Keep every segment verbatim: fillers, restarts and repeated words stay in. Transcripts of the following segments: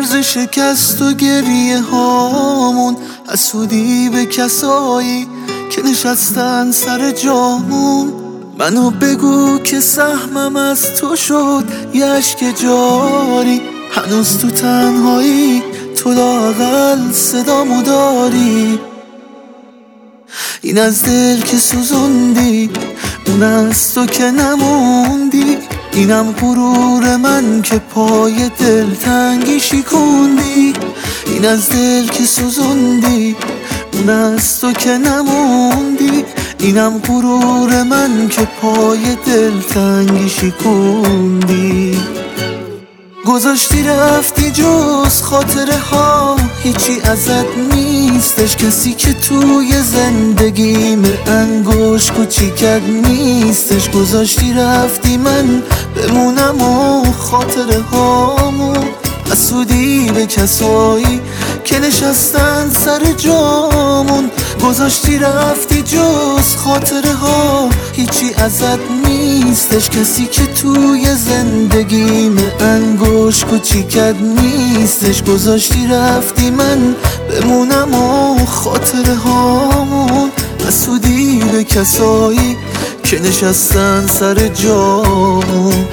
مرز شکست و گریه هامون، حسودی به کسایی که نشستن سر جامون. منو بگو که سهمم از تو شد یه اشک جاری، هنوز تو تنهایی تو لااقل صدامو داری. این از دل که سوزوندی، اون از تو که نموندی. اینم غرور من که پای دلتنگی شکوندی. این از دل که سوزوندی، اون از تو که نموندی. اینم غرور من که پای دلتنگی شکوندی. گذاشتی رفتی جز خاطره ها هیچی ازت نیستش، کسی که توی زندگیم انگوش کوچیکت نیستش. گذاشتی رفتی من بمونم و خاطره هامون، حسودی به کسایی که نشستن سر جامون. گذاشتی رفتی جز خاطره ها هیچی ازت نیستش، کسی که توی زندگیم انگوش کوچیکت نیستش. گذاشتی رفتی من بمونم و خاطره هامون، حسودی به کسایی که نشستن سر جامون.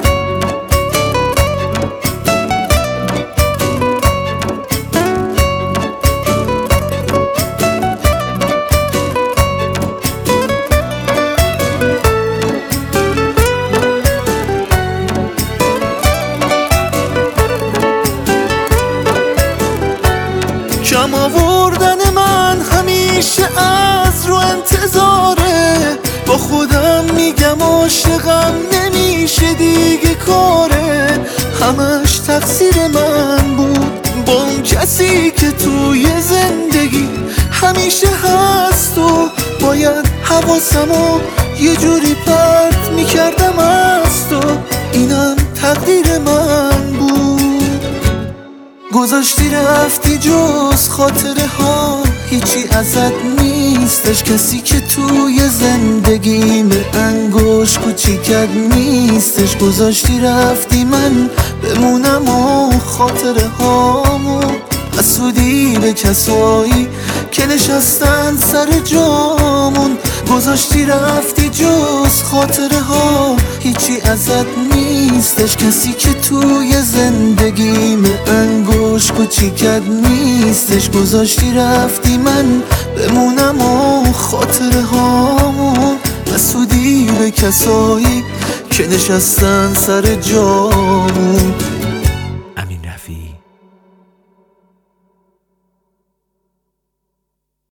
کم آوردن من همیشه از رو انتظاره، با خودم میگم عاشقم نمیشه دیگه کاره. همش تقصیر من بود با اون کسی که توی زندگی همیشه هست و باید حواسمو یه جوری پرت میکردم از تو. اینم تقدیر من بود. گذاشتی رفتی جز خاطره ها هیچی ازت نیستش، کسی که توی زندگیم انگوش کوچیکت نیستش. گذاشتی رفتی من بمونم و خاطره هامون، حسودی به کسایی که نشستن سر جامون. گذاشتی رفتی جز خاطره ها هیچی ازت نیستش، کسی که توی زندگیم انگوش کوچیکت نیستش. گذاشتی رفتی من بمونم و خاطره هامون، حسودی به کسایی که نشستن سر جامون. امین رفیعی